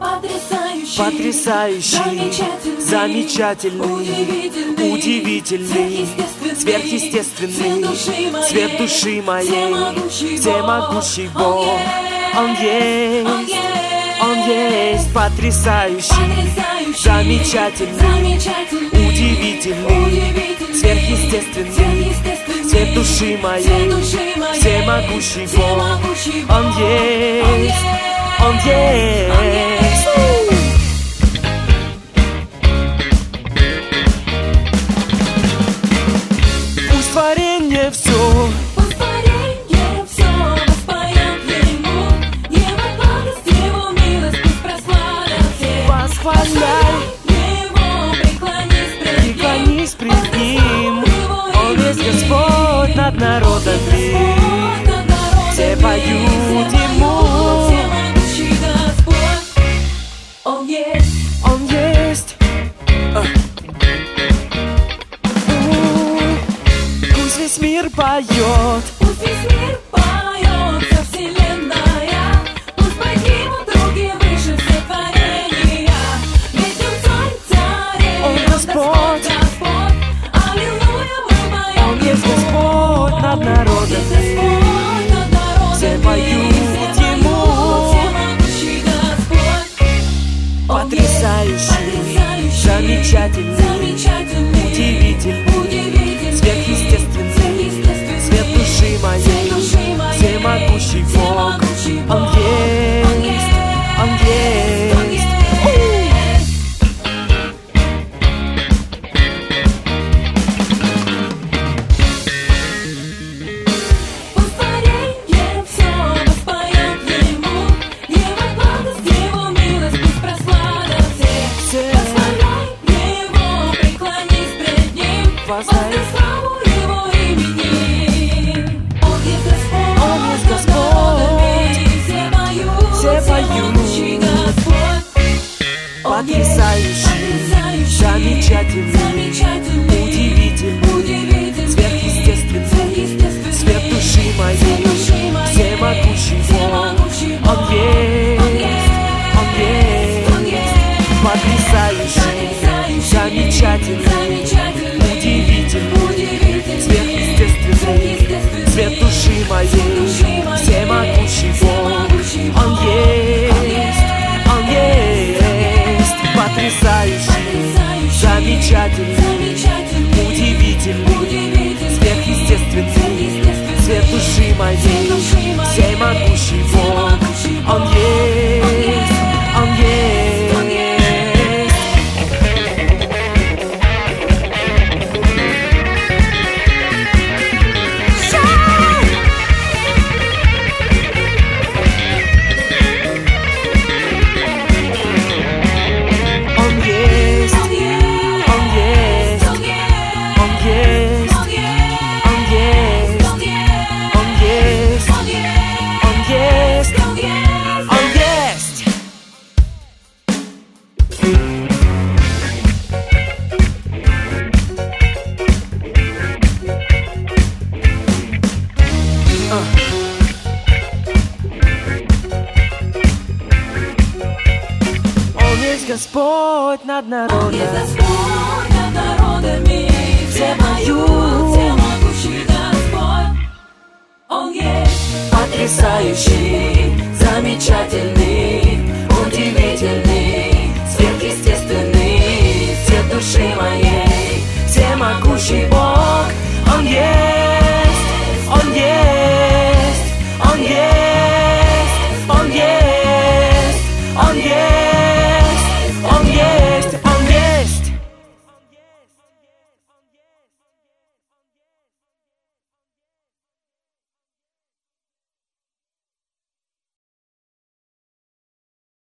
потрясающий, замечательный, удивительный, сверхъестественный, цвет души моей, всемогущий Бог. Он есть потрясающий, замечательный, удивительный, сверхъестественный, цвет души моей, всемогущий Бог. Он есть, Он есть. Пусть творение все воспоет Ему, Его благость, Его милость пусть прославят все. Восхваляй Его, преклонись пред Ним. Он есть Господь над народами, все поют Ему. Он есть. Пусть весь мир поет, вся вселенная. Пусть поднимут руки выше все творения. Ведь Он царь, Он Господь. Аллилуйя, мы поем. Он есть Господь над народами, все поют Ему. Потрясающий, замечательный, удивительный, сверхъестественный, цвет души моей, всемогущий Бог. Он есть, Он есть. Пусть творение все воспоет Ему, Его благость, Его милость пусть прославят все. Восхваляй Его, преклонись пред Ним, воздай славу Его имени. Он есть Господь, все поют, потрясающий, замечательный, удивительный, сверхъестественный, цвет души моей, всемогущий Бог. Он есть, потрясающий, замечательный, удивительный, сверхъестественный, цвет души моей, всемогущий Бог. Он есть, потрясающий, замечательный, удивительный, сверхъестественный, цвет души моей, всемогущий Бог. Он есть, Он есть. Господь над народами, все поют, всемогущий Господь. Он есть потрясающий, замечательный,